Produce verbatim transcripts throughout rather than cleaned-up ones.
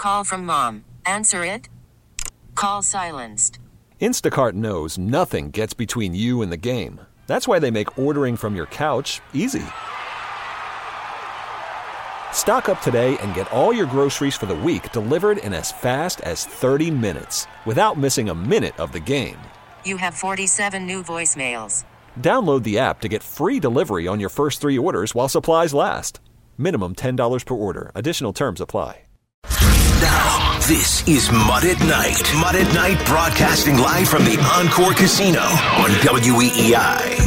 Call from mom. Answer it. Call silenced. Instacart knows nothing gets between you and the game. That's why they make ordering from your couch easy. Stock up today and get all your groceries for the week delivered in as fast as thirty minutes without missing a minute of the game. You have forty-seven new voicemails. Download the app to get free delivery on your first three orders while supplies last. Minimum ten dollars per order. Additional terms apply. Now, this is Mud at Night. Mud at Night broadcasting live from the Encore Casino on W E E I.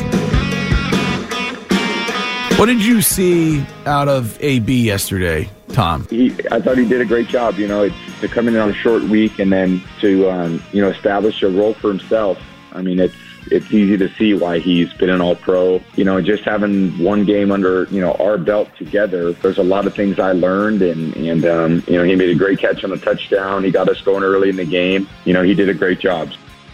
What did you see out of A B yesterday, Tom? He, I thought he did a great job. You know, it's to come in on a short week and then to, um, you know, establish a role for himself. I mean, it's it's easy to see why he's been an all-pro. You know, just having one game under, you know, our belt together, there's a lot of things I learned. And, and um, you know, he made a great catch on the touchdown. He got us going early in the game. You know, he did a great job.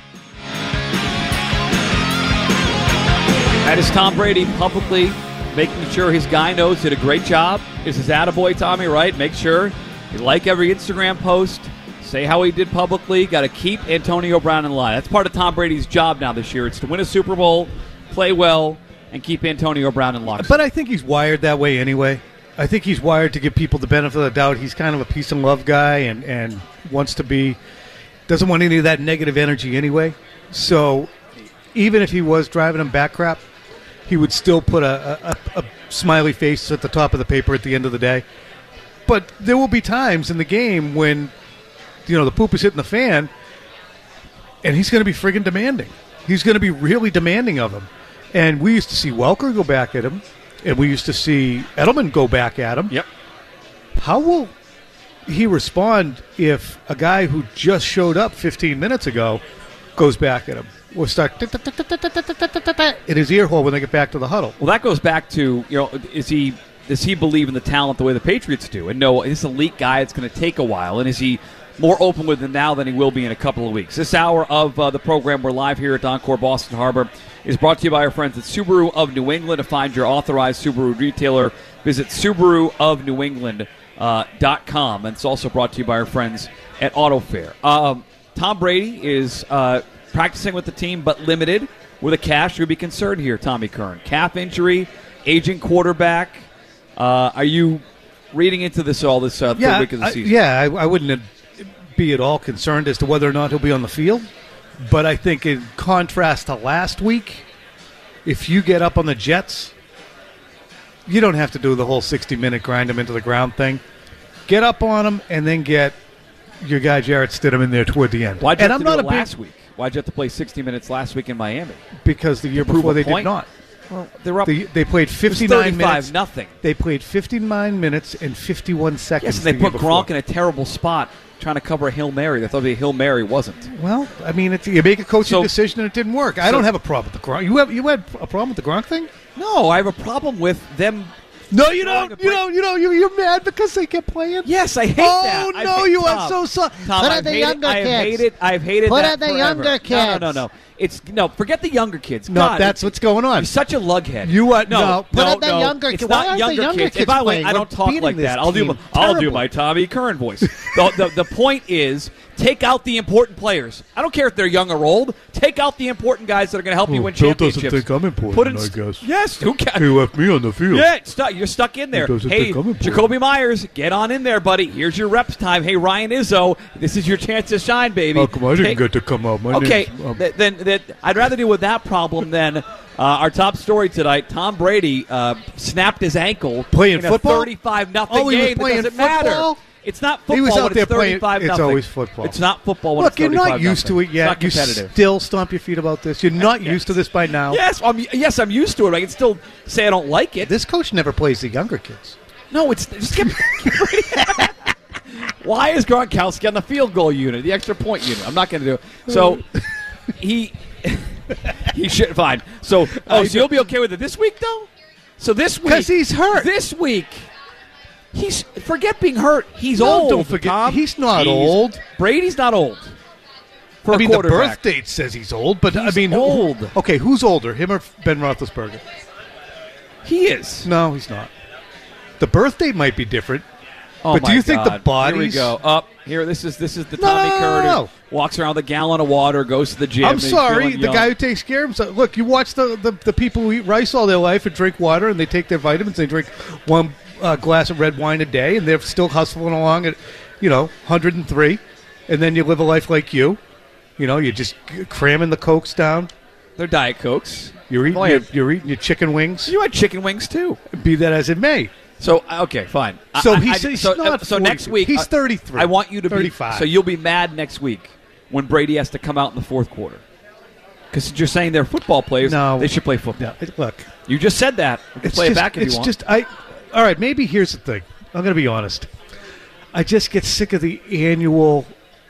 That is Tom Brady publicly making sure his guy knows did a great job. This is attaboy Tommy, right? Make sure you like every Instagram post. Say how he did publicly. Got to keep Antonio Brown in line. That's part of Tom Brady's job now this year. It's to win a Super Bowl, play well, and keep Antonio Brown in lockstep. But I think he's wired that way anyway. I think he's wired to give people the benefit of the doubt. He's kind of a peace and love guy and, and wants to be, doesn't want any of that negative energy anyway. So even if he was driving him back crap, he would still put a, a, a smiley face at the top of the paper at the end of the day. But there will be times in the game when, you know, the poop is hitting the fan, and he's going to be friggin' demanding. He's going to be really demanding of him. And we used to see Welker go back at him, and we used to see Edelman go back at him. Yep. How will he respond if a guy who just showed up fifteen minutes ago goes back at him? Will start in his ear hole when they get back to the huddle. Well, that goes back to, you know, is he does he believe in the talent the way the Patriots do? And no, this elite guy, it's going to take a while. And is he more open with them now than he will be in a couple of weeks? This hour of uh, the program, we're live here at Encore Boston Harbor, is brought to you by our friends at Subaru of New England. To find your authorized Subaru retailer, visit Subaru of New England dot com. And it's also brought to you by our friends at Auto Fair. Um, Tom Brady is uh, practicing with the team, but limited with a calf. Should we be concerned here, Tommy Kern? Calf injury, aging quarterback. Uh, are you reading into this all this uh, third yeah, week of the I, season? yeah, I, I wouldn't be at all concerned as to whether or not he'll be on the field. But I think in contrast to last week, if you get up on the Jets, you don't have to do the whole sixty-minute grind him into the ground thing. Get up on him and then get your guy Jarrett Stidham in there toward the end. Why'd you and have I'm to not do it a big, last week? Why'd you have to play sixty minutes last week in Miami? Because the year To prove before a they point? did not. Well, they're up. They, they played It was fifty-nine minutes. nothing. They played fifty-nine minutes and fifty-one seconds. Yes, and they the put year Gronk before. in a terrible spot trying to cover a Hail Mary. They thought it'd be a Hail Mary, wasn't. Well, I mean, it's, you make a coaching So- decision and it didn't work. I so- don't have a problem with the Gronk. You have you had a problem with the Gronk thing? No, I have a problem with them. No, you Throwing don't. a You break- don't. You know, you you're mad because they kept playing. Yes, I hate oh, that. I no, hate- you Tom, are so sorry. Tom, Put I've at the hated, younger I have kids. hated. I've hated Put that at the forever. younger No, kids. no, no, no. It's no. Forget the younger kids. No, God, that's it's- what's going on. You're such a lughead. You are no, no. Put no, at the no. younger It's kids. not Why aren't the younger younger kids. kids And by the way, playing? I don't We're talk beating like this that. I'll do. team. I'll do Terrible. my Tommy Curran voice. the, the the point is, take out the important players. I don't care if they're young or old. Take out the important guys that are going to help you Well, win Bill doesn't championships. think I'm important, Put in, I guess. Yes, who cares? He left me on the field. Yeah, stu- you're stuck in there. He doesn't Hey, think I'm important. Jacoby Myers, get on in there, buddy. Here's your reps time. Hey, Ryan Izzo, this is your chance to shine, baby. How come I didn't Take- get to come out? My Okay, name's, um, th- then that I'd rather deal with that problem than uh, our top story tonight. Tom Brady uh, snapped his ankle Playing in a football? thirty-five nothing Oh, he was game. playing It doesn't matter. football? It's not football He was out when there it's playing. thirty-five It's nothing. always football. It's not football when Look, it's you're not thirty-five used to nothing. it yet. It's You not competitive. still stomp your feet about this. You're not Yes. used to this by now. Yes, I'm, yes, I'm used to it. I can still say I don't like it. This coach never plays the younger kids. No, it's just get, get Brady. Why is Gronkowski on the field goal unit, the extra point unit? I'm not going to do it. So he he should fine. So oh, so you'll be okay with it this week though. So this week Because he's hurt. This week he's forget being hurt. He's No, old. don't forget- Tom. he's not old. Brady's not old. For I a mean, the quarterback. birth date says he's old, but I He's mean, who- old. Okay, who's older, him or Ben Roethlisberger? He is. No, he's not. The birth date might be different. Oh but my do you think God. the bodies? Here we go. Up here. This is this is the No, Tommy no, no, Curtis. no, no. Walks around with a gallon of water. Goes to the gym. I'm he's sorry, feeling the young. guy who takes care of himself. Look, you watch the, the, the people who eat rice all their life and drink water, and they take their vitamins. They drink one uh, glass of red wine a day, and they're still hustling along at, you know, one hundred three. And then you live a life like you. You know, you're just cramming the Cokes down. They're Diet Cokes. You're eating, Oh, your, yeah. you're eating your chicken wings. You had chicken wings too. Be that as it may. So okay, fine. So I- he's- I- he's so, not uh, so next forty-two. week He's uh, thirty-three. I want you to thirty-five. be so you'll be mad next week when Brady has to come out in the fourth quarter because you're saying they're football players. No. They should play football. Yeah, it- look. You just said that. We can It's play just, it back if it's you want. just I. All right, maybe here's the thing. I'm going to be honest. I just get sick of the annual.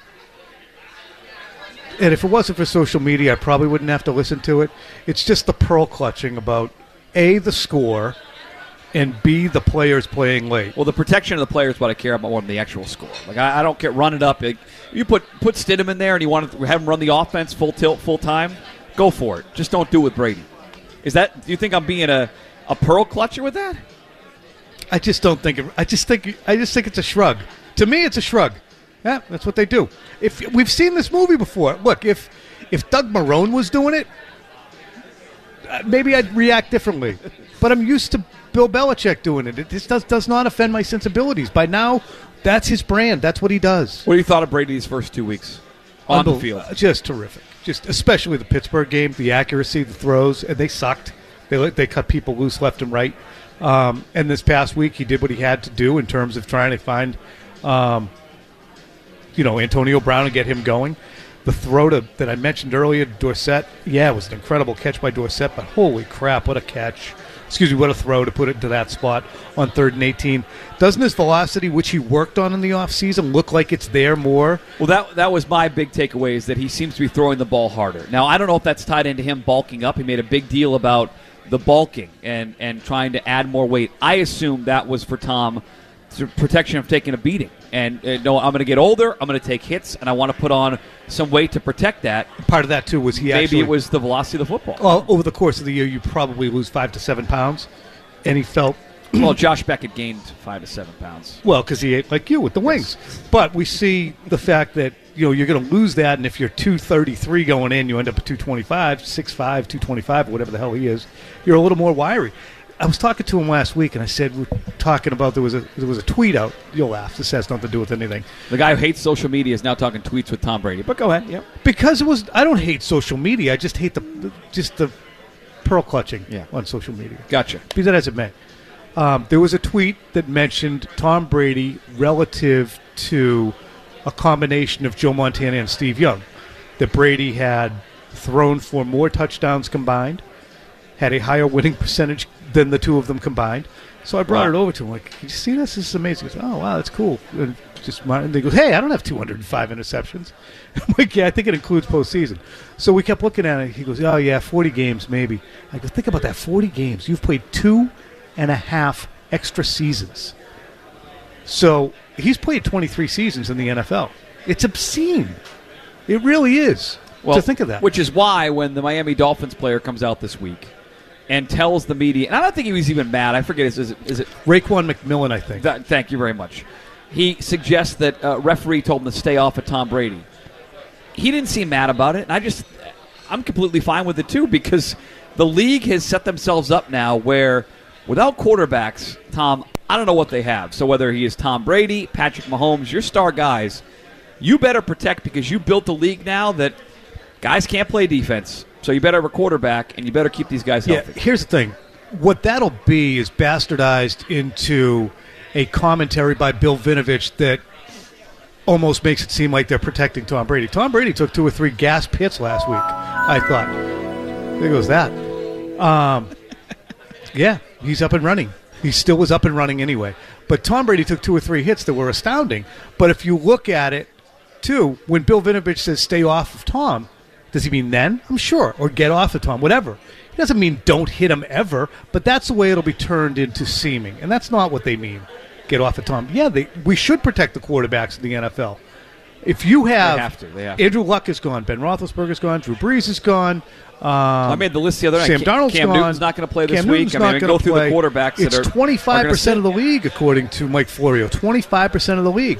And if it wasn't for social media, I probably wouldn't have to listen to it. It's just the pearl clutching about A, the score, and B, the players playing late. Well, the protection of the players is what I care about more than the actual score. Like I, I don't care. Run it up. Like, you put put Stidham in there and you want to have him run the offense full tilt, full time. Go for it. Just don't do it with Brady. Is that? Do you think I'm being a, a pearl clutcher with that? I just don't think it, I just think I just think it's a shrug. To me, it's a shrug. Yeah, that's what they do. If we've seen this movie before, look, if if Doug Marrone was doing it, uh, maybe I'd react differently. But I'm used to Bill Belichick doing it. It just does does not offend my sensibilities. By now, that's his brand. That's what he does. What do you thought of Brady's first two weeks on the Unbel- field? uh, Just terrific. Just especially the Pittsburgh game, the accuracy, the throws, and they sucked. They let- they cut people loose left and right. Um, and this past week, he did what he had to do in terms of trying to find, um, you know, Antonio Brown and get him going. The throw to, that I mentioned earlier, Dorsett, yeah, it was an incredible catch by Dorsett, but holy crap, what a catch. Excuse me, what a throw to put it into that spot on third and eighteen. Doesn't his velocity, which he worked on in the offseason, look like it's there more? Well, that that was my big takeaway is that he seems to be throwing the ball harder. Now, I don't know if that's tied into him bulking up. He made a big deal about the bulking and, and trying to add more weight. I assume that was for Tom, to protection of taking a beating. And uh, no, I'm going to get older, I'm going to take hits, and I want to put on some weight to protect that. Part of that, too, was he Maybe actually... it was the velocity of the football. Well, over the course of the year, you probably lose five to seven pounds, and he felt Well, Josh Beckett gained five to seven pounds. well because he ate like you with the wings. But we see the fact that you know you're going to lose that, and if you're two thirty-three going in, you end up at two twenty-five, six five, two twenty-five, whatever the hell he is. You're a little more wiry. I was talking to him last week, and I said we're talking about there was a there was a tweet out. You'll laugh. This has nothing to do with anything. The guy who hates social media is now talking tweets with Tom Brady. But go ahead. Yep. Because it was, I don't hate social media. I just hate the, the just the pearl clutching Yeah. on social media. Gotcha. Be that as it may. Um, there was a tweet that mentioned Tom Brady relative to a combination of Joe Montana and Steve Young. That Brady had thrown for more touchdowns combined, had a higher winning percentage than the two of them combined. So I brought Wow. it over to him. Like, can you see this? This is amazing. He goes, oh, wow, that's cool. And just and they go, hey, I don't have two hundred five interceptions. I'm like, yeah, I think it includes postseason. So we kept looking at it. He goes, oh, yeah, forty games maybe. I go, think about that, forty games. You've played two and a half extra seasons. So he's played twenty-three seasons in the N F L. It's obscene. It really is Well, to think of that. Which is why when the Miami Dolphins player comes out this week and tells the media, and I don't think he was even mad. I forget, is, is it, is it Raekwon McMillan, I think. Th- thank you very much. He suggests that uh, referee told him to stay off of Tom Brady. He didn't seem mad about it, and I just, I'm completely fine with it too because the league has set themselves up now where without quarterbacks, Tom, I don't know what they have. So whether he is Tom Brady, Patrick Mahomes, your star guys, you better protect because you built a league now that guys can't play defense. So you better have a quarterback, and you better keep these guys healthy. Yeah, here's the thing. What that'll be is bastardized into a commentary by Bill Vinovich that almost makes it seem like they're protecting Tom Brady. Tom Brady took two or three gas hits last week, I thought. There goes that. Um, yeah, he's up and running. He still was up and running anyway. But Tom Brady took two or three hits that were astounding. But if you look at it, too, when Bill Vinovich says stay off of Tom, does he mean then? I'm sure. Or get off of Tom, whatever. He doesn't mean don't hit him ever, but that's the way it'll be turned into seeming. And that's not what they mean, get off of Tom. Yeah, they, we should protect the quarterbacks in the N F L. If you have, They have to. They have to. Andrew Luck is gone, Ben Roethlisberger's gone, Drew Brees is gone. Um, I made the list the other night. Sam Cam, Darnold's Cam gone. Newton's not going to play this Cam week. Newton's I mean, not we gonna go through play. the quarterbacks It's that are twenty-five percent of the league, according to Mike Florio. twenty-five percent of the league.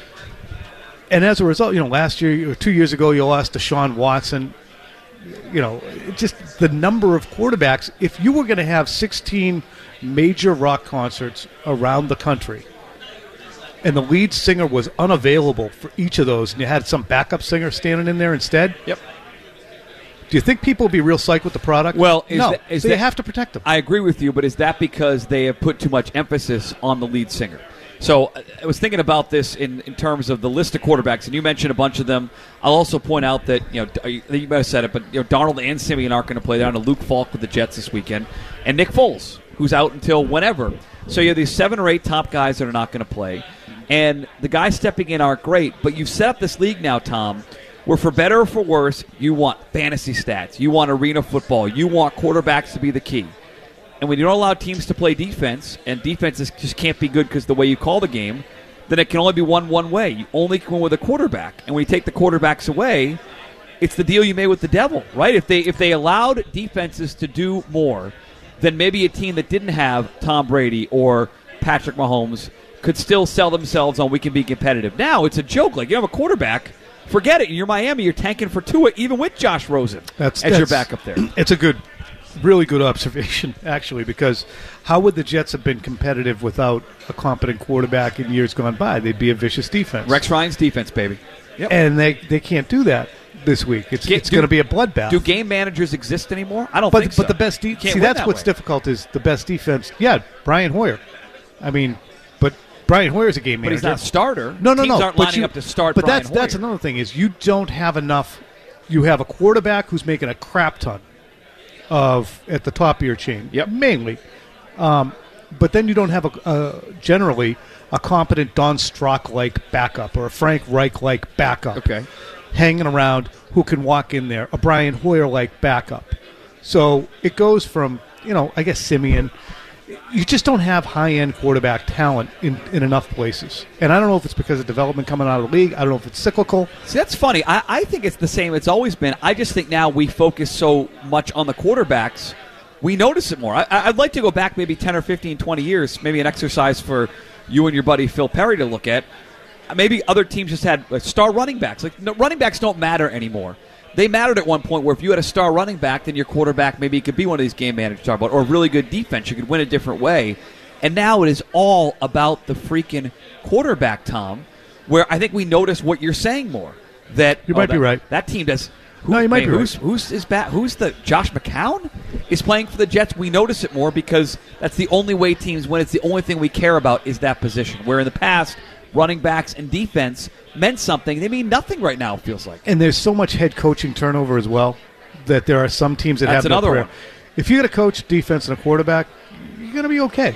And as a result, you know, last year or two years ago, you lost Deshaun Watson. You know, it just the number of quarterbacks. If you were going to have sixteen major rock concerts around the country, and the lead singer was unavailable for each of those, and you had some backup singer standing in there instead, Yep. do you think people will be real psyched with the product? Well, is no. that- is so that- you have to protect them. I agree with you, but is that because they have put too much emphasis on the lead singer? So uh, I was thinking about this in, in terms of the list of quarterbacks, and you mentioned a bunch of them. I'll also point out that, you know, you you might have said it, but you know, Darnold and Simeon aren't going to play. They're on to Luke Falk with the Jets this weekend, and Nick Foles, who's out until whenever. So you have these seven or eight top guys that are not going to play, and the guys stepping in aren't great. But you've set up this league now, Tom, where for better or for worse, you want fantasy stats, you want arena football, you want quarterbacks to be the key. And when you don't allow teams to play defense, and defenses just can't be good because the way you call the game, then it can only be won one way. You only can win with a quarterback. And when you take the quarterbacks away, it's the deal you made with the devil, right? If they if they allowed defenses to do more, then maybe a team that didn't have Tom Brady or Patrick Mahomes could still sell themselves on we can be competitive. Now it's a joke. Like, you have a quarterback, forget it. You're Miami. You're tanking for Tua, even with Josh Rosen That's, as that's your backup there. It's a good, really good observation, actually, because how would the Jets have been competitive without a competent quarterback in years gone by? They'd be a vicious defense. Rex Ryan's defense, baby. Yep. And they, they can't do that this week. It's, Get- it's do- going to be a bloodbath. Do game managers exist anymore? I don't but think but so. the best You de- can't see win that's that what's way. difficult is the best defense. Yeah, Brian Hoyer. I mean, but Brian Hoyer's a game But manager. he's not a starter. No, no, Teams no. aren't but lining you- up to start But Brian that's that's Hoyer. another thing is you don't have enough. You have a quarterback who's making a crap ton of at the top of your chain. Yep. Mainly, um, but then you don't have a uh, generally a competent Don Strock like backup or a Frank Reich like backup. Okay. Hanging around who can walk in there, a Brian Hoyer like backup. So it goes from, you know, I guess Simeon. You just don't have high-end quarterback talent in, in enough places. And I don't know if it's because of development coming out of the league. I don't know if it's cyclical. See, that's funny. I, I think it's the same it's always been. I just think now we focus so much on the quarterbacks, we notice it more. I, I'd like to go back maybe ten or fifteen, twenty years, maybe an exercise for you and your buddy Phil Perry to look at. Maybe other teams just had uh, star running backs. Like, no, running backs don't matter anymore. They mattered at one point where if you had a star running back, then your quarterback maybe could be one of these game managers talk about, or a really good defense. You could win a different way. And now it is all about the freaking quarterback, Tom, where I think we notice what you're saying more. That You might that, be right. That team does. Who, No, you might I mean, be who's, right. Who's is bat, Who's the Josh McCown is playing for the Jets? We notice it more because that's the only way teams win. It's the only thing we care about is that position. Where in the past, running backs and defense meant something. They mean nothing right now, it feels like. And there's so much head coaching turnover as well that there are some teams that That's have no another career. one. If you got a coach, defense, and a quarterback, you're going to be okay.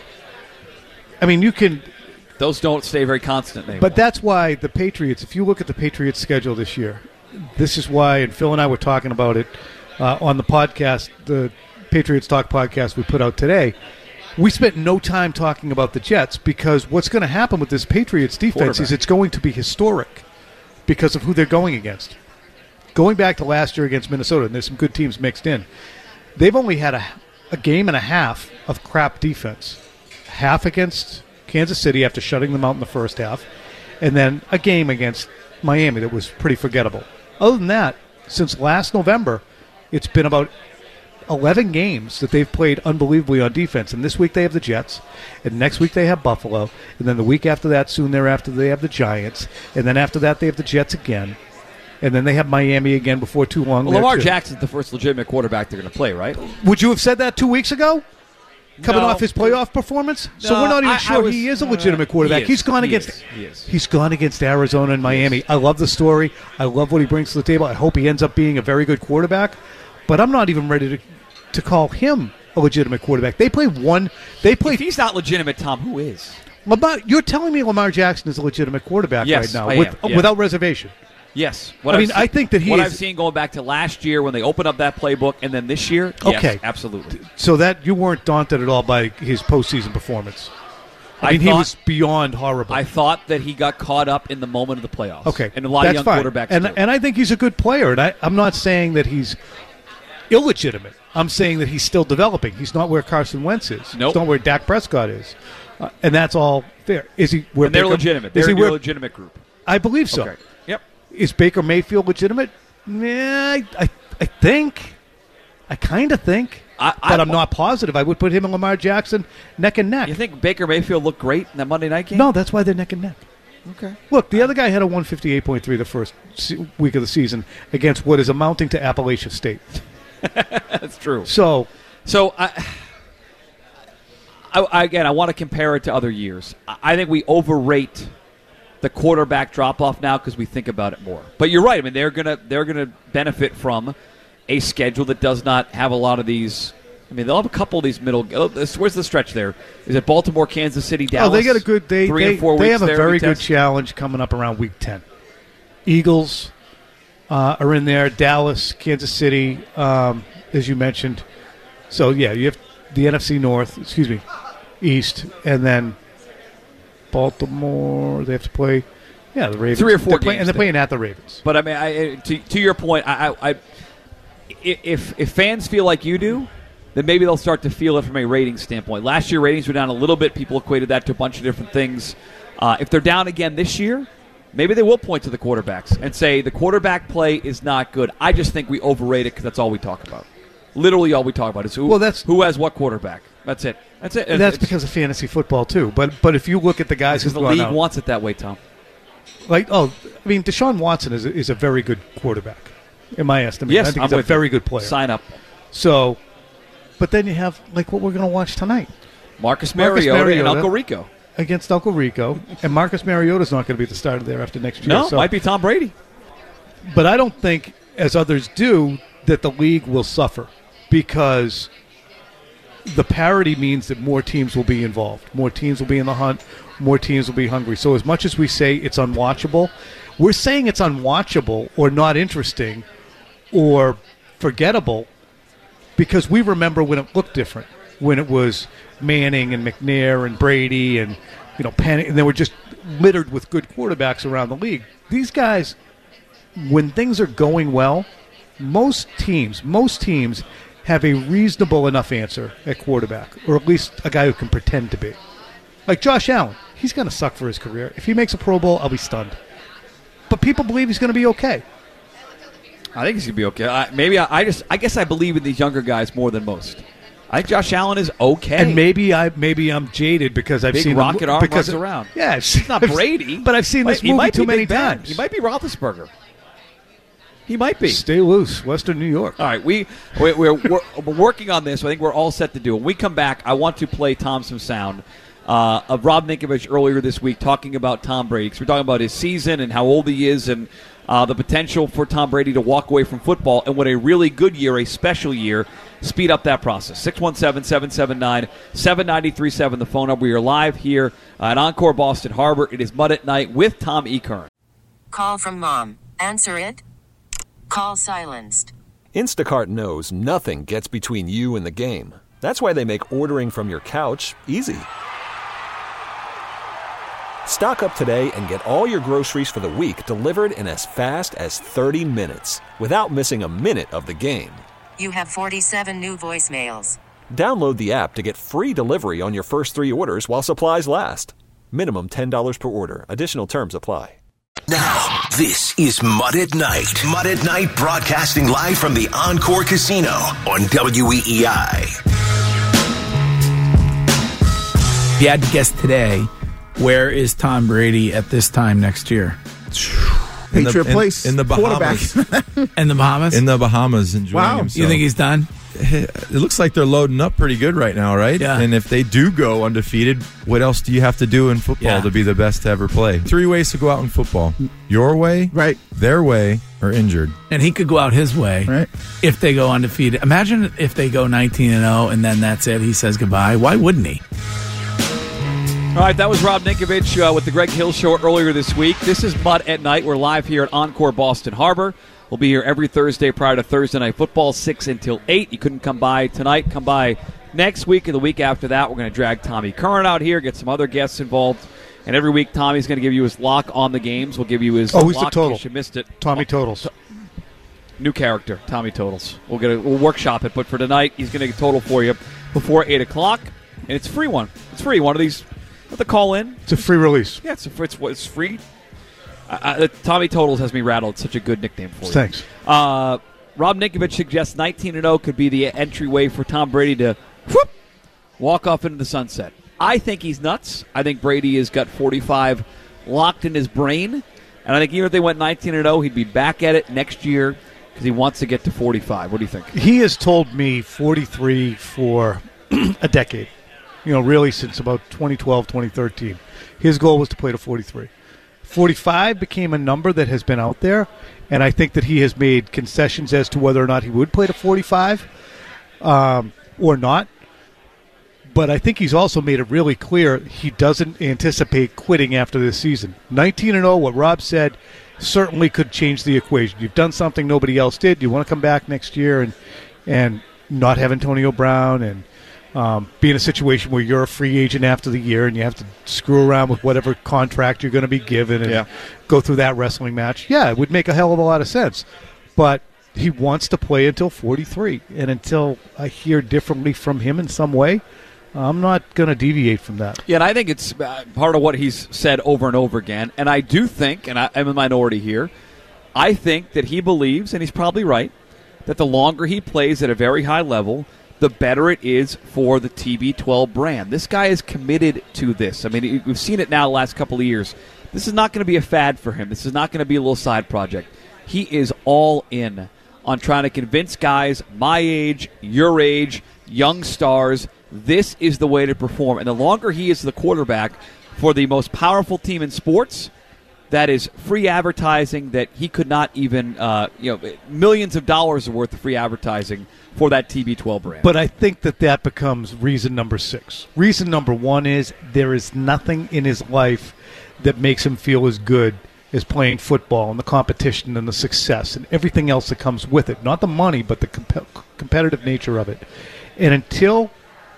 I mean, you can... Those don't stay very constant anymore. But that's why the Patriots, if you look at the Patriots' schedule this year, this is why, and Phil and I were talking about it uh, on the podcast, the Patriots Talk podcast we put out today. We spent no time talking about the Jets because what's going to happen with this Patriots defense is it's going to be historic because of who they're going against. Going back to last year against Minnesota, and there's some good teams mixed in, they've only had a, a game and a half of crap defense. Half against Kansas City after shutting them out in the first half, and then a game against Miami that was pretty forgettable. Other than that, since last November, it's been about eleven games that they've played unbelievably on defense. And this week they have the Jets, and next week they have Buffalo, and then the week after that, soon thereafter, they have the Giants, and then after that they have the Jets again, and then they have Miami again before too long. well, there, Lamar too. Jackson's the first legitimate quarterback they're going to play, right? Would you have said that two weeks ago? Coming No. off his playoff performance? so No, we're not even I- I sure was- he is a uh, legitimate quarterback. he is. He's gone He against is. He is. He's gone against Arizona and Miami. I love the story. I love what he brings to the table. I hope he ends up being a very good quarterback. But I'm not even ready to to call him a legitimate quarterback. They play one they play If he's not legitimate, Tom, who is? Lamar, you're telling me Lamar Jackson is a legitimate quarterback Yes, right now I with, am, yeah. without reservation. Yes. What I I've mean, seen- I think that he What is- I've seen going back to last year when they opened up that playbook, and then this year, yes, Okay. absolutely. So that you weren't daunted at all by his postseason performance. I mean, I he thought- was beyond horrible. I thought that he got caught up in the moment of the playoffs. Okay, and a lot that's of young fine. quarterbacks and do. and I think he's a good player. And I, I'm not saying that he's illegitimate. I'm saying that he's still developing. He's not where Carson Wentz is. Nope. He's not where Dak Prescott is, uh, and that's all fair. Is he? Where and they're Baker- legitimate. Is They're he a where, legitimate group. I believe so. Okay. Yep. Is Baker Mayfield legitimate? Yeah, I, I, I think. I kind of think. I- but I- I'm not positive. I would put him and Lamar Jackson neck and neck. You think Baker Mayfield looked great in that Monday night game? No, that's why they're neck and neck. Okay. Look, the other guy had a one fifty-eight point three the first se- week of the season against what is amounting to Appalachia State. That's true. So, So, I, I, I- again, I want to compare it to other years. I I think we overrate the quarterback drop off now because we think about it more. But you're right. I mean, they're gonna they're gonna benefit from a schedule that does not have a lot of these. I mean, they'll have a couple of these middle. oh, this- Where's the stretch there? Is it Baltimore, Kansas City, Dallas? oh, they got a good. They three they, and four they weeks have a there, very we good test. challenge coming up around week ten. Eagles uh, are in there. Dallas, Kansas City, um, as you mentioned. So yeah, you have the N F C North. Excuse me, East, and then Baltimore. They have to play. Yeah, the Ravens. Three or four They're playing, games and they're there. playing at the Ravens. But I mean, I, to to your point, I, I, I if if fans feel like you do, then maybe they'll start to feel it from a ratings standpoint. Last year, ratings were down a little bit. People equated that to a bunch of different things. Uh, if they're down again this year, maybe they will point to the quarterbacks and say the quarterback play is not good. I just think we overrate it because that's all we talk about. Literally, all we talk about is who Well, that's- who has what quarterback. That's it. That's it. And that's It's- because of fantasy football too. But but if you look at the guys because who've the gone league out, wants it that way, Tom. like oh, I mean, Deshaun Watson is a, is a very good quarterback, in my estimation. Yes, I think I'm he's a with very you. good player. Sign up. So, but then you have like what we're going to watch tonight Marcus Marcus Mariota, and Mariota. Uncle Rico. against Uncle Rico, and Marcus Mariota's not going to be the starter there after next year. No, so, might be Tom Brady. But I don't think, as others do, that the league will suffer because the parity means that more teams will be involved. More teams will be in the hunt. More teams will be hungry. So as much as we say it's unwatchable, we're saying it's unwatchable or not interesting or forgettable because we remember when it looked different, when it was Manning and McNair and Brady and, you know, Penn, and they were just littered with good quarterbacks around the league. These guys, when things are going well, most teams, most teams have a reasonable enough answer at quarterback, or at least a guy who can pretend to be. Like Josh Allen, he's going to suck for his career. If he makes a Pro Bowl, I'll be stunned. But people believe he's going to be okay. I think he's gonna be okay. I, maybe I, I just, I guess I believe in these younger guys more than most. I think Josh Allen is okay. And maybe I maybe I'm jaded because I've Big seen rocket him, arm because runs around. Yeah, I've seen, He's not I've- Brady, but I've seen this he movie might too be many Big Ben. times. He might be Roethlisberger. He might be. Stay loose, Western New York. All right, we we- we're, we're, we're working on this. I think we're all set to do. When we come back, I want to play Tom some sound uh, of Rob Ninkovich earlier this week talking about Tom Brady. Because we're talking about his season and how old he is and uh, the potential for Tom Brady to walk away from football and what a really good year, a special year, speed up that process. six one seven, seven seven nine, seven nine three seven, the phone number. We are live here at Encore Boston Harbor. It is Mud at Night with Tom Ekern. Call from mom. Answer it. Call silenced. Instacart knows nothing gets between you and the game. That's why they make ordering from your couch easy. Stock up today and get all your groceries for the week delivered in as fast as thirty minutes without missing a minute of the game. You have forty-seven new voicemails. Download the app to get free delivery on your first three orders while supplies last. Minimum ten dollars per order. Additional terms apply. Now, this is Mud at Night. Mud at Night broadcasting live from the Encore Casino on W E E I. If you had to guess today, where is Tom Brady at this time next year? In the- Patriot in- Place. in the Bahamas. Quarterback. In the Bahamas? In the Bahamas, enjoying Wow. himself. you think he's done? It looks like they're loading up pretty good right now, right? Yeah. And if they do go undefeated, what else do you have to do in football Yeah. to be the best to ever play? Three ways to go out in football: your way, Right. their way, or injured. And he could go out his way Right. if they go undefeated. Imagine if they go nineteen and oh and then that's it. He says goodbye. Why wouldn't he? All right, that was Rob Ninkovich uh, with the Greg Hill Show earlier this week. This is Mud at Night. We're live here at Encore Boston Harbor. We'll be here every Thursday prior to Thursday Night Football, six until eight. You couldn't come by tonight. Come by Next week and the week after that, we're going to drag Tommy Curran out here, get some other guests involved. And every week, Tommy's going to give you his lock on the games. We'll give you his oh, who's lock the total? in case you missed it. Tommy Totals. New character, Tommy Totals. We'll get a, we'll workshop it, but for tonight, he's going to get total for you before eight o'clock. And it's a free one. It's free. One of these, you have to call in. It's a free release. Yeah, it's, a, it's, it's free. Uh, Tommy Totals has me rattled. It's such a good nickname for you. Thanks. Uh, Rob Ninkovich suggests nineteen and oh could be the entryway for Tom Brady to whoop, walk off into the sunset. I think he's nuts. I think Brady has got forty-five locked in his brain. And I think even if they went nineteen and oh, he'd be back at it next year because he wants to get to forty-five. What do you think? He has told me forty-three for a decade. You know, really since about twenty twelve, twenty thirteen. His goal was to play to forty-three. forty-five became a number that has been out there, and I think that he has made concessions as to whether or not he would play to forty-five um, or not. But I think he's also made it really clear he doesn't anticipate quitting after this season. nineteen and oh, what Rob said, certainly could change the equation. You've done something nobody else did. You want to come back next year and and not have Antonio Brown and um, be in a situation where you're a free agent after the year and you have to screw around with whatever contract you're going to be given and yeah. go through that wrestling match. Yeah, it would make a hell of a lot of sense. But he wants to play until forty-three. And until I hear differently from him in some way, I'm not going to deviate from that. Yeah, and I think it's uh, part of what he's said over and over again. And I do think, and I, I'm a minority here, I think that he believes, and he's probably right, that the longer he plays at a very high level, the better it is for the T B twelve brand. This guy is committed to this. I mean, we've seen it now the last couple of years. This is not going to be a fad for him. This is not going to be a little side project. He is all in on trying to convince guys my age, your age, young stars, this is the way to perform. And the longer he is the quarterback for the most powerful team in sports, that is free advertising that he could not even, uh, you know, millions of dollars worth of free advertising for that T B twelve brand. But I think that that becomes reason number six. Reason number one is there is nothing in his life that makes him feel as good as playing football and the competition and the success and everything else that comes with it. Not the money, but the comp- competitive nature of it. And until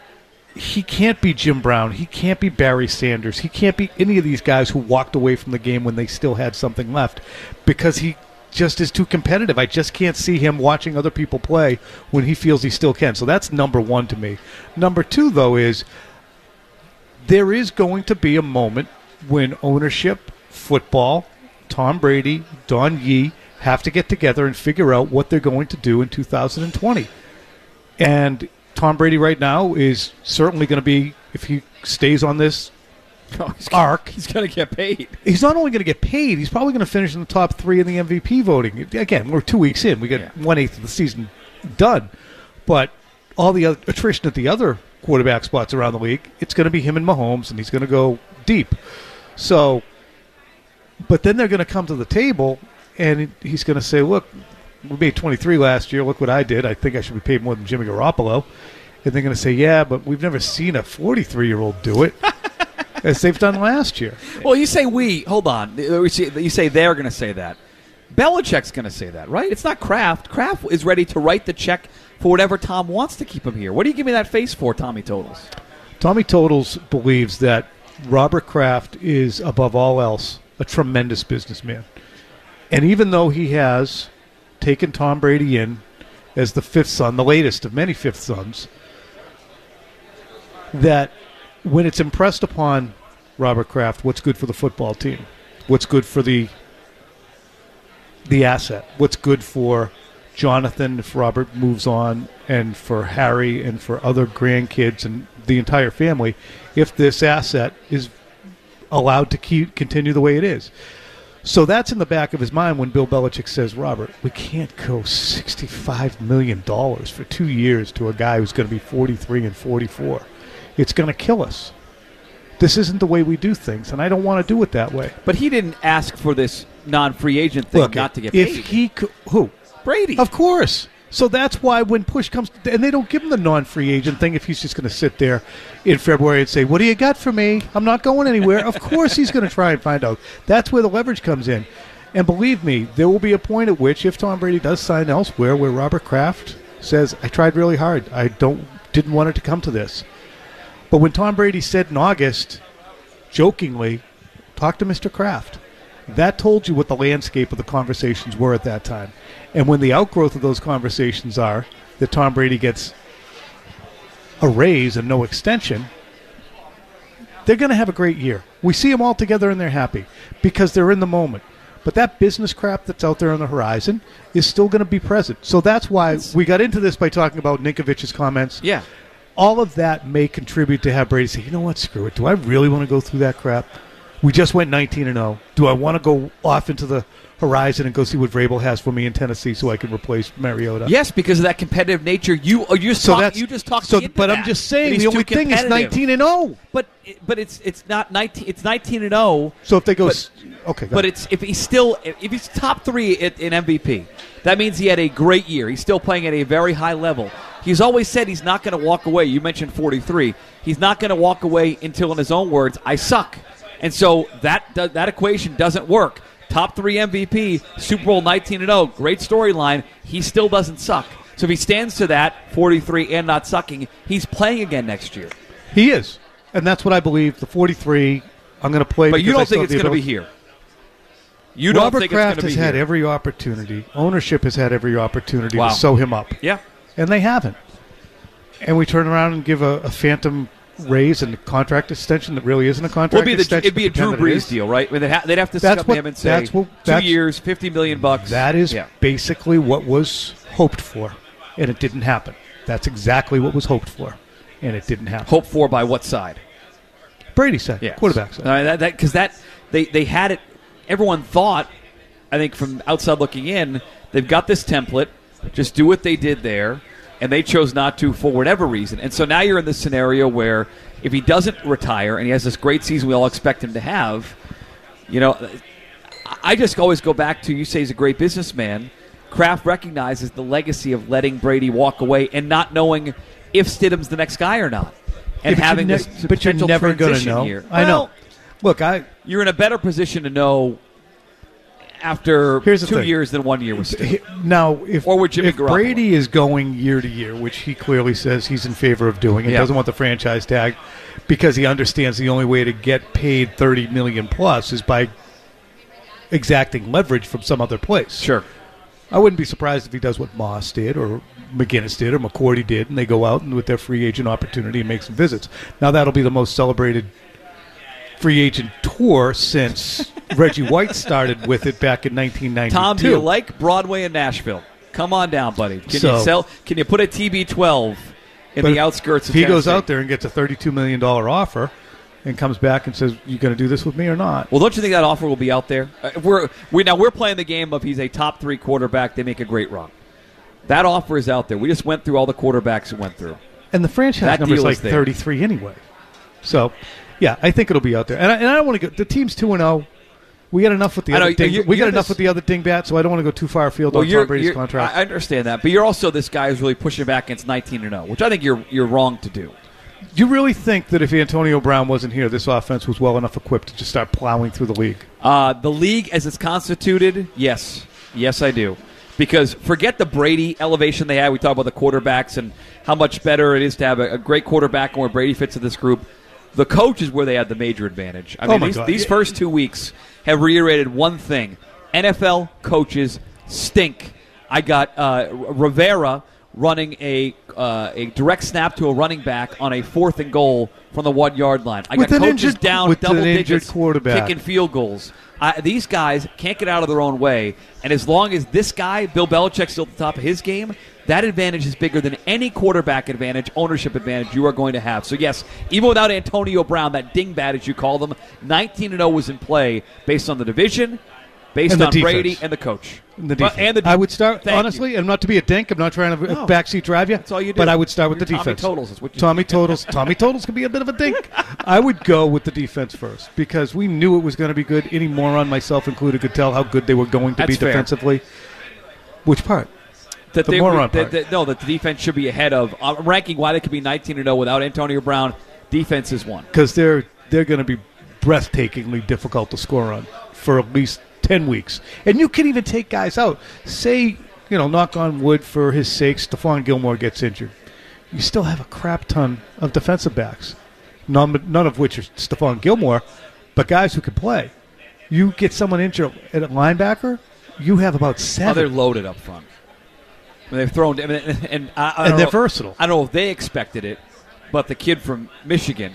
he can't be Jim Brown, he can't be Barry Sanders, he can't be any of these guys who walked away from the game when they still had something left because he just is too competitive. I just can't see him watching other people play when he feels he still can. So that's number one to me. Number two, though, is there is going to be a moment when ownership, football, Tom Brady, Don Yee have to get together and figure out what they're going to do in two thousand twenty. And Tom Brady right now is certainly going to be, if he stays on this oh, he's arc, gonna, he's going to get paid. He's not only going to get paid, he's probably going to finish in the top three in the M V P voting. Again, we're two weeks in. We got yeah. one-eighth of the season done. But all the other, attrition at the other quarterback spots around the league, it's going to be him and Mahomes, and he's going to go deep. So, but then they're going to come to the table, and he's going to say, look, we made twenty-three last year. Look what I did. I think I should be paid more than Jimmy Garoppolo. And they're going to say, yeah, but we've never seen a forty-three-year-old do it as they've done last year. Well, you say we. Hold on. You say they're going to say that. Belichick's going to say that, right? It's not Kraft. Kraft is ready to write the check for whatever Tom wants to keep him here. What do you give me that face for, Tommy Totals? Tommy Totals believes that Robert Kraft is, above all else, a tremendous businessman. And even though he has taken Tom Brady in as the fifth son, the latest of many fifth sons, that when it's impressed upon Robert Kraft what's good for the football team, what's good for the the asset, what's good for Jonathan if Robert moves on, and for Harry and for other grandkids and the entire family, if this asset is allowed to keep continue the way it is. So that's in the back of his mind when Bill Belichick says, Robert, we can't go sixty-five million dollars for two years to a guy who's going to be forty-three and forty-four. It's going to kill us. This isn't the way we do things, and I don't want to do it that way. But he didn't ask for this non-free agent thing Look, not to get if paid. If he could, who? Brady. Of course. So that's why when push comes, and they don't give him the non-free agent thing if he's just going to sit there in February and say, what do you got for me? I'm not going anywhere. Of course he's going to try and find out. That's where the leverage comes in. And believe me, there will be a point at which, if Tom Brady does sign elsewhere, where Robert Kraft says, I tried really hard. I don't didn't want it to come to this. But when Tom Brady said in August, jokingly, talk to Mister Kraft, that told you what the landscape of the conversations were at that time. And when the outgrowth of those conversations are that Tom Brady gets a raise and no extension, they're going to have a great year. We see them all together and they're happy because they're in the moment. But that business crap that's out there on the horizon is still going to be present. So that's why we got into this by talking about Ninkovich's comments. Yeah. All of that may contribute to have Brady say, you know what, screw it. Do I really want to go through that crap? We just went nineteen and oh. Do I want to go off into the horizon and go see what Vrabel has for me in Tennessee so I can replace Mariota? Yes, because of that competitive nature. You you just so talk, that's, you just talked so, me into But that. I'm just saying He's the only too thing is nineteen and oh. But but it's it's not nineteen. It's nineteen and oh. So if they go, but, okay, go but ahead. it's if he's still if he's top three in M V P, that means he had a great year. He's still playing at a very high level. He's always said he's not going to walk away. You mentioned forty-three. He's not going to walk away until, in his own words, I suck. And so that that equation doesn't work. Top three M V P, Super Bowl nineteen and oh, great storyline. He still doesn't suck. So if he stands to that, forty-three and not sucking, he's playing again next year. He is. And that's what I believe. The forty-three, I'm going to play. But you because don't I think it's still going have to the be here. You don't Robert think Kraft it's going to be has had here. every opportunity. Ownership has had every opportunity Wow. to sew him up. Yeah. And they haven't. And we turn around and give a, a phantom raise and a contract extension that really isn't a contract Well, it'd be, the, extension. it'd be a but pretend Drew that it Brees is. deal, right? I mean, they'd, ha- they'd have to That's come what- to him and say, that's what- two that's- years, fifty million bucks. That is yeah. basically what was hoped for, and it didn't happen. That's exactly what was hoped for, and it didn't happen. Hoped for by what side? Brady said, Yeah, quarterback said. Uh, that because that, they they had it. Everyone thought, I think from outside looking in, they've got this template. Just do what they did there, and they chose not to for whatever reason. And so now you're in this scenario where if he doesn't retire and he has this great season we all expect him to have, you know, I just always go back to, you say he's a great businessman. Kraft recognizes the legacy of letting Brady walk away and not knowing if Stidham's the next guy or not. And Yeah, but having you're this ne- but you're potential never gonna transition know. here. I know. Well, Look, I you're in a better position to know after Here's the two thing. years than one year with Stidham. He- Now, if, Or with Jimmy if Garoppolo. Brady is going year to year, which he clearly says he's in favor of doing, and Yeah. doesn't want the franchise tag because he understands the only way to get paid thirty million dollars plus is by exacting leverage from some other place. Sure. I wouldn't be surprised if he does what Moss did or McGinnis did or McCourty did, and they go out and with their free agent opportunity and make some visits. Now, that'll be the most celebrated free agent tour since Reggie White started with it back in nineteen ninety-two. Tom, do you like Broadway in Nashville? Come on down, buddy. Can So- you sell? Can you put a T B twelve in But the outskirts if of he goes Tennessee? out there and gets a thirty-two million dollars offer and comes back and says, you going to do this with me or not? Well, don't you think that offer will be out there? Uh, we're we now we're playing the game of he's a top three quarterback. They make a great run. That offer is out there. We just went through all the quarterbacks and went through. And the franchise That number is deal like is there. thirty-three anyway. So, yeah, I think it'll be out there. And I, and I don't want to go. The team's two and oh. We got enough with the I know, other ding, you're- we got you're enough this- with the other dingbat, so I don't want to go too far afield Well, on you're, Tom Brady's you're- contract. I understand that, but you're also this guy who's really pushing back against nineteen and oh, which I think you're you're wrong to do. Do you really think that if Antonio Brown wasn't here, this offense was well enough equipped to just start plowing through the league? Uh, the league as it's constituted, yes. Yes, I do. Because forget the Brady elevation they had. We talk about the quarterbacks and how much better it is to have a, a great quarterback and where Brady fits in this group. The coach is where they had the major advantage. I Oh, mean, my these, God. these first two weeks have reiterated one thing. N F L coaches stink. I got uh, Rivera running a uh, a direct snap to a running back on a fourth and goal from the one-yard line. I With got an coaches injured- down with double an injured digits quarterback. kicking field goals. I, these guys can't get out of their own way, and as long as this guy, Bill Belichick's still at the top of his game, that advantage is bigger than any quarterback advantage, ownership advantage you are going to have. So, yes, even without Antonio Brown, that dingbat, as you call them, nineteen and oh was in play based on the division, based And the on defense. Brady and the coach. The Well, defense. and the, I would start, Thank honestly, and not to be a dink, I'm not trying to No. backseat drive you. That's all you do. But I would start with You're the Tommy defense. Totals is what you Tommy Totals. Tommy Totals can be a bit of a dink. I would go with the defense first because we knew it was going to be good. Any moron, myself included, could tell how good they were going to That's be fair. defensively. Which part? that the they moron would, that, part. that, no, that the defense should be ahead of uh, ranking why they could be nineteen and oh without Antonio Brown. Defense is one. Because they're they're going to be breathtakingly difficult to score on for at least ten weeks. And you can even take guys out. Say, you know, knock on wood for his sake, Stephon Gilmore gets injured. you still have a crap ton of defensive backs, none, none of which are Stephon Gilmore, but guys who can play. You get someone injured at a linebacker, you have about seven. Oh, they're loaded up front. I mean, they've thrown, I mean, and, and, I, I and they're know, versatile. I don't know if they expected it, but the kid from Michigan,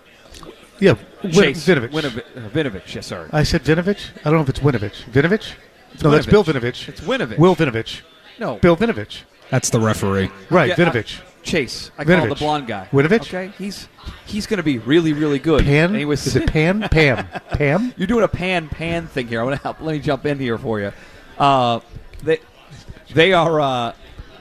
yeah, Chase Winovich. Winovich, uh, Winovich, yes, sorry. I said Winovich? I don't know if it's Winovich. Winovich? It's No, Winovich. that's Bill Winovich. It's Winovich. Will Winovich. No. Bill Winovich. That's the referee. Right, Yeah, Winovich. I- Chase. I call him the Winovich. blonde guy. Winovich? Okay, he's he's going to be really, really good. Pan? And he was, Is it Pan? Pam. Pam? You're doing a pan pan thing here. I want to help. Let me jump in here for you. Uh, they they are uh,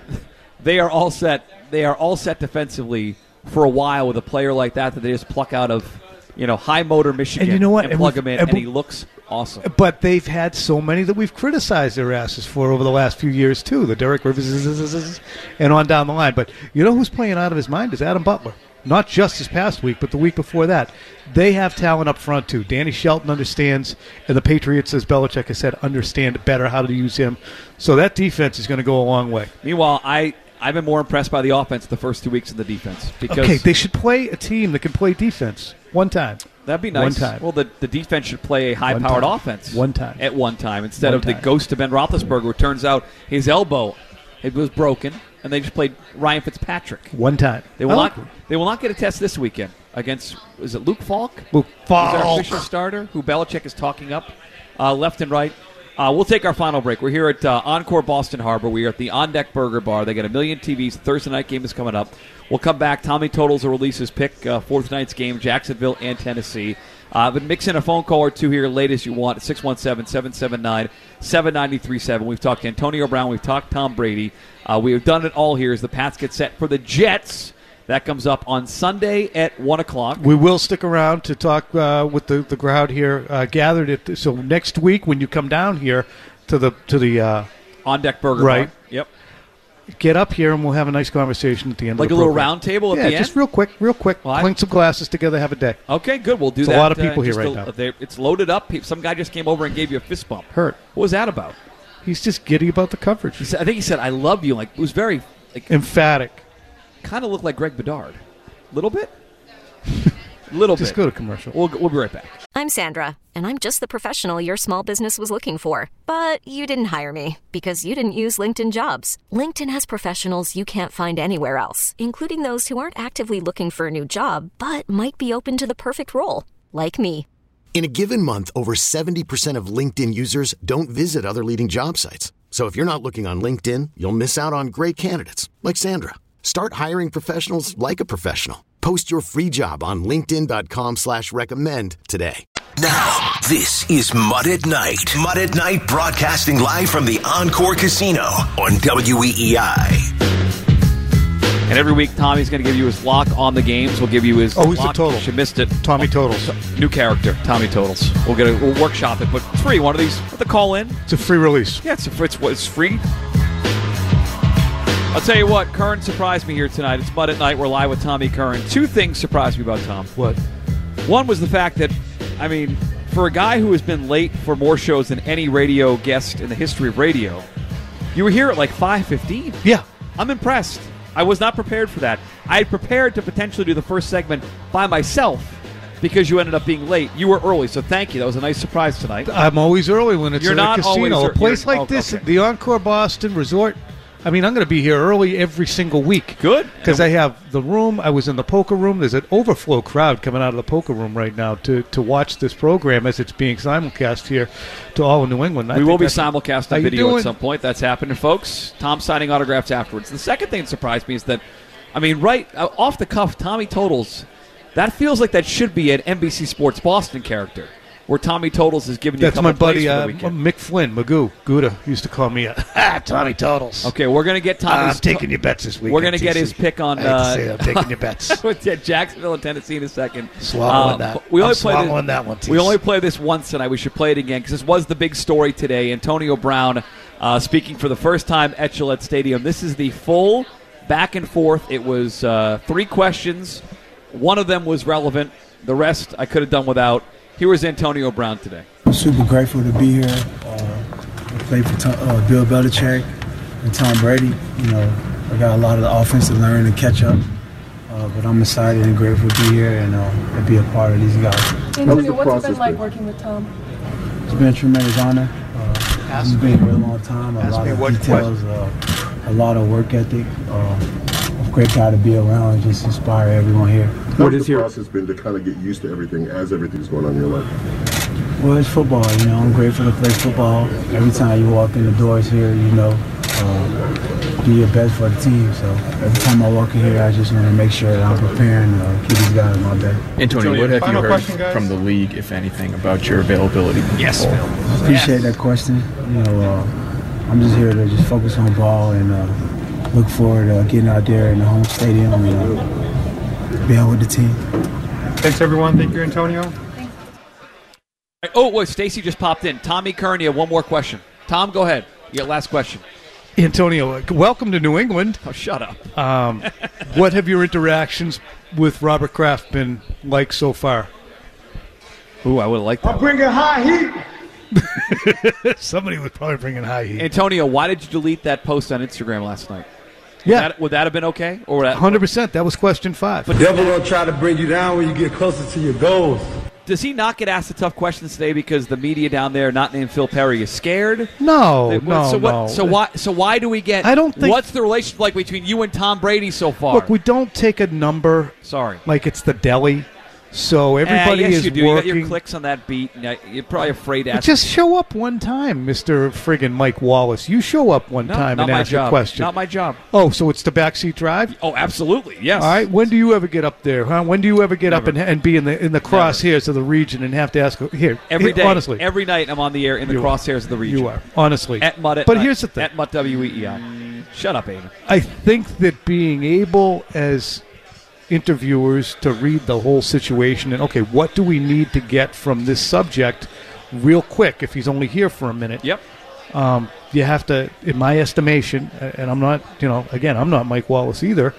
they are all set. They are all set defensively for a while with a player like that that they just pluck out of, you know, high motor Michigan And you know what? and And plug we've- him in, and and we- he looks awesome. But they've had so many that we've criticized their asses for over the last few years, too. The Derek Rivers and on down the line. But you know who's playing out of his mind is Adam Butler. Not just this past week, but the week before that. They have talent up front, too. Danny Shelton understands, and the Patriots, as Belichick has said, understand better how to use him. So that defense is going to go a long way. Meanwhile, I, I've been more impressed by the offense the first two weeks of the defense. Because Okay, they should play a team that can play defense one time. That'd be nice. One time. Well, the, the defense should play a high-powered time. offense. One time. At one time, instead One of the time. ghost of Ben Roethlisberger, who turns out his elbow it was broken, and they just played Ryan Fitzpatrick. One time. They will I not. like They will not get a test this weekend against. Is it Luke Falk? Luke Who's our Falk. official starter, who Belichick is talking up uh, left and right. Uh, we'll take our final break. We're here at uh, Encore Boston Harbor. We are at the On Deck Burger Bar. They got a million T Vs. The Thursday night game is coming up. We'll come back. Tommy Totals will release his pick uh, for tonight's game, Jacksonville and Tennessee. Uh, but mix in a phone call or two here late as you want at six one seven, seven seven nine, seven nine three seven. We've talked to Antonio Brown. We've talked Tom Brady. Uh, we have done it all here as the Pats get set for the Jets. That comes up on Sunday at one o'clock. We will stick around to talk uh, with the, the crowd here uh, gathered. At, so next week when you come down here to the to the uh, On Deck Burger right. Bar. Yep. Get up here and we'll have a nice conversation at the end Like of the a little program. round table at yeah, the end? just real quick, real quick. Well, I- Clink some glasses together, have a day. Okay, good. We'll do It's a that. lot of people uh, here just right a- now. they- It's loaded up. Pe- Some guy just came over and gave you a fist bump. Hurt. What was that about? He's just giddy about the coverage. He said, I think he said, I love you. Like, it was very, like, Emphatic. kind of looked like Greg Bedard. Little bit? Little Just bit. go to commercial. We'll, we'll be right back. I'm Sandra, and I'm just the professional your small business was looking for. But you didn't hire me because you didn't use LinkedIn Jobs. LinkedIn has professionals you can't find anywhere else, including those who aren't actively looking for a new job, but might be open to the perfect role, like me. In a given month, over seventy percent of LinkedIn users don't visit other leading job sites. So if you're not looking on LinkedIn, you'll miss out on great candidates like Sandra. Start hiring professionals like a professional. Post your free job on linkedin.com slash recommend today. Now, this is Mud at Night. Mud at Night broadcasting live from the Encore Casino on W E E I. And every week, Tommy's going to give you his lock on the games. We'll give you his Oh, who's the lock. total? You missed it. Tommy Totals. New character, Tommy Totals. We'll get a, we'll workshop it, but it's free. One of these, have to call in. It's a free release. Yeah, it's, a, it's, it's free. I'll tell you what, Curran surprised me here tonight. It's Mud at Night. We're live with Tommy Curran. Two things surprised me about Tom. What? One was the fact that, I mean, for a guy who has been late for more shows than any radio guest in the history of radio, you were here at like five fifteen. Yeah. I'm impressed. I was not prepared for that. I had prepared to potentially do the first segment by myself because you ended up being late. You were early, so thank you. That was a nice surprise tonight. I'm always early when it's You're at not a casino. always a ear- place you're- like oh, this, okay. the Encore Boston Resort. I mean, I'm going to be here early every single week. Good. Because I have the room. I was in the poker room. There's an overflow crowd coming out of the poker room right now to, to watch this program as it's being simulcast here to all of New England. I We think will be that's- simulcast How on you video doing? at some point. That's happening, folks. Tom signing autographs afterwards. The second thing that surprised me is that, I mean, right uh, off the cuff, Tommy Totals, that feels like that should be an N B C Sports Boston character, where Tommy Totals is giving you That's a my couple plays buddy for the uh, weekend. Mick Flynn, Magoo, Gouda used to call me uh, Tommy Totals. Okay, we're going to get Tommy's... I'm taking your bets this week. We're going to get his pick on... I hate to Uh, say it, I'm taking your bets. with Jacksonville and Tennessee in a second. Swallowing Uh, that. We only I'm play swallowing this, that one, Tease. We only play this once tonight. We should play it again because this was the big story today. Antonio Brown uh, speaking for the first time at Gillette Stadium. This is the full back and forth. It was uh, three questions. One of them was relevant. The rest I could have done without. Here was Antonio Brown today. I'm super grateful to be here. Uh, I play for Tom, uh, Bill Belichick and Tom Brady. You know, I got a lot of the offense to learn and catch up. Uh, but I'm excited and grateful to be here and, uh, and be a part of these guys. Antonio, what's it been like working with Tom? It's been a tremendous honor. Uh, he's been here a long time. A lot of details, uh, a lot of work ethic. Uh, a great guy to be around and just inspire everyone here. What has the process been to kind of get used to everything as everything's going on in your life? Well, it's football. You know, I'm grateful to play football. Every time you walk in the doors here, you know, uh, do your best for the team. So every time I walk in here, I just want to make sure that I'm preparing to uh, keep these guys in my back. Antonio, what have you heard from the league, if anything, about your availability? Yes, Phil. Appreciate that question. You know, uh, I'm just here to just focus on ball and uh, look forward to getting out there in the home stadium and uh, being with the team. Thanks, everyone. Thank you, Antonio. Oh, wait, Stacy just popped in. Tommy Kern, you have one more question. Tom, go ahead. You got last question. Antonio, welcome to New England. Oh, shut up. Um, what have your interactions with Robert Kraft been like so far? Ooh, I would have liked that. I'm bringing high heat. Somebody was probably bringing high heat. Antonio, why did you delete that post on Instagram last night? Would Yeah. That, would that have been okay? Or would that, one hundred percent. That was question five. The devil will try to bring you down when you get closer to your goals. Does he not get asked the tough questions today because the media down there, not named Phil Perry, is scared? No, They- no, so what, no. So why? So why do we get? I don't think- What's the relationship like between you and Tom Brady so far? Look, we don't take a number. Sorry. Like it's the deli. So everybody eh, yes, is you do. You got working. your clicks on that beat. And I- you're probably afraid to But ask. just show up one time, Mister friggin' Mike Wallace. You show up one No, time not and my ask a job. question. Not my job. Oh, so it's the backseat drive? Oh, absolutely. Yes. All right. When do you ever get up there? Huh? When do you ever get up and, and be in the in the crosshairs of the region and have to ask here? Every here, day, honestly, every night, I'm on the air in the You are. crosshairs of the region. you are honestly. At Mutt. At but Night- here's the thing. At Mutt W E E I. Shut up, Aiden. I think that being able as interviewers to read the whole situation and okay, what do we need to get from this subject real quick if he's only here for a minute? Yep. Um, you have to, in my estimation, and I'm not, you know, again, I'm not Mike Wallace either.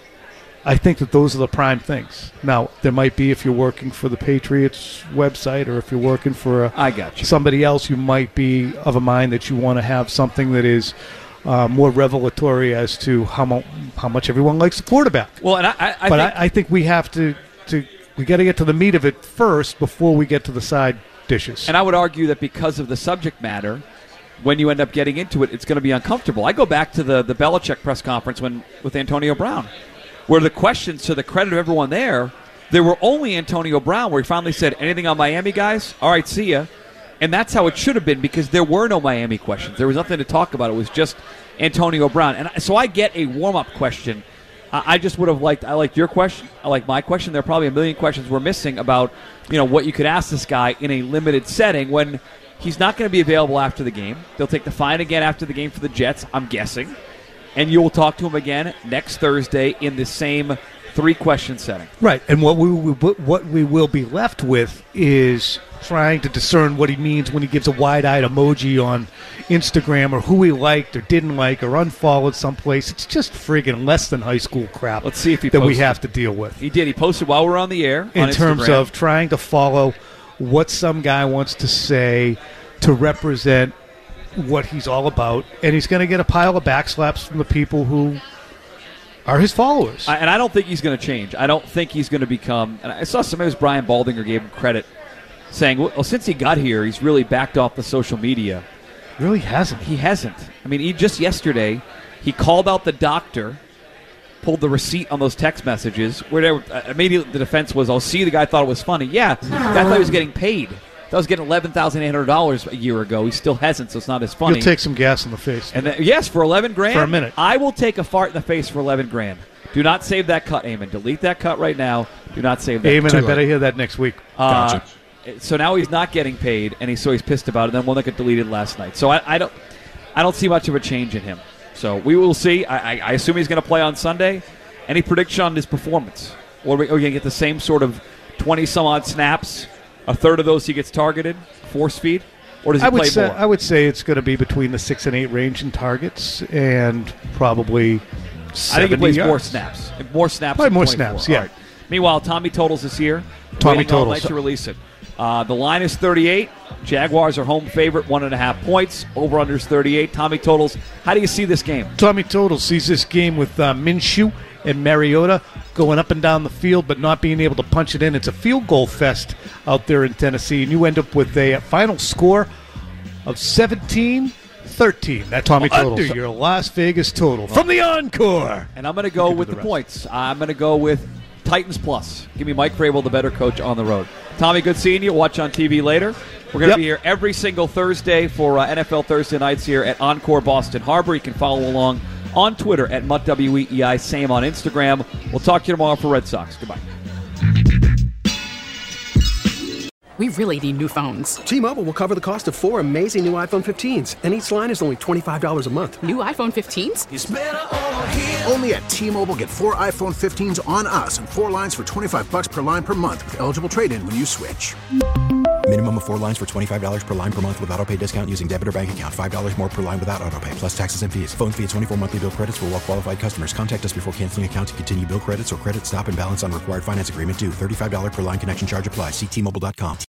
I think that those are the prime things. Now, there might be if you're working for the Patriots website or if you're working for a, I got you. somebody else, you might be of a mind that you want to have something that is uh, more revelatory as to how, mo- how much everyone likes the quarterback. Well, and I, I, I but think, I, I think we have to, to we got to get to the meat of it first before we get to the side dishes. and I would argue that because of the subject matter, when you end up getting into it, it's going to be uncomfortable. I go back to the the Belichick press conference when with Antonio Brown, where the questions, to the credit of everyone there, there were only Antonio Brown, where he finally said, anything on Miami, guys? All right, see ya. And that's how it should have been because there were no Miami questions. There was nothing to talk about. It was just Antonio Brown. And I- so I get a warm-up question. I I just would have liked, I liked your question. I like my question. There are probably a million questions we're missing about, you know, what you could ask this guy in a limited setting when he's not going to be available after the game. They'll take the fine again after the game for the Jets, I'm guessing. And you will talk to him again next Thursday in the same three-question setting. Right, and what we what we will be left with is trying to discern what he means when he gives a wide-eyed emoji on Instagram or who he liked or didn't like or unfollowed someplace. It's just friggin' less than high school crap. Let's see if he that we posted. have to deal with He did. He posted while we were on the air in on terms Instagram. of trying to follow what some guy wants to say to represent what he's all about, and he's going to get a pile of backslaps from the people who are his followers. I, and I don't think he's going to change. I don't think he's going to become. And I saw somebody, it was Brian Baldinger, gave him credit, saying, well, since he got here, he's really backed off the social media. Really hasn't. He hasn't. I mean, he just yesterday, he called out the doctor, pulled the receipt on those text messages, where they were, uh, immediately the defense was, oh, see, the guy thought it was funny. Yeah, the guy thought he was getting paid. That was getting eleven thousand eight hundred dollars a year ago. He still hasn't, so it's not as funny. You'll take some gas in the face. And then, yes, for eleven grand. For a minute. I will take a fart in the face for eleven grand. Do not save that cut, Eamon. Delete that cut right now. Do not save that. Eamon, cut. I better hear that next week. Uh, So now he's not getting paid, and he's so he's pissed about it. Then one that got deleted last night. So I, I don't, I don't see much of a change in him. So we will see. I, I, I assume he's going to play on Sunday. Any prediction on his performance? Or are we, are we going to get the same sort of twenty some odd snaps? A third of those he gets targeted, force feed, or does he I would play say more? I would say it's going to be between the six and eight range in targets, and probably. I think he plays yards. more snaps. More snaps. Probably than more twenty-four. snaps, yeah. All right. Meanwhile, Tommy Totals is here. Tommy Waiting all Totals. night to release it. Uh, the line is thirty-eight. Jaguars are home favorite, one and a half points. Over-under is thirty-eight. Tommy Totals, how do you see this game? Tommy Totals sees this game with uh, Minshew and Mariota going up and down the field but not being able to punch it in. It's a field goal fest out there in Tennessee, and you end up with a final score of seventeen thirteen. That's Tommy Totals. Under your Las Vegas total from the Encore. And I'm going to go with the, the points. I'm going to go with Titans plus. Give me Mike Vrabel, the better coach on the road. Tommy, good seeing you. Watch on T V later. We're going to yep. be here every single Thursday for uh, N F L Thursday nights here at Encore Boston Harbor. You can follow along on Twitter at Mutt W E E I. Same on Instagram. We'll talk to you tomorrow for Red Sox. Goodbye. We really need new phones. T-Mobile will cover the cost of four amazing new iPhone fifteens, and each line is only twenty-five dollars a month. New iPhone fifteens? It's better over here. Only at T-Mobile, get four iPhone fifteens on us and four lines for twenty-five dollars per line per month with eligible trade-in when you switch. Minimum of four lines for twenty-five dollars per line per month with autopay discount using debit or bank account. five dollars more per line without autopay, plus taxes and fees. Phone fee at twenty-four monthly bill credits for well-qualified customers. Contact us before canceling account to continue bill credits or credit stop and balance on required finance agreement due. thirty-five dollars per line connection charge applies. See T Mobile dot com.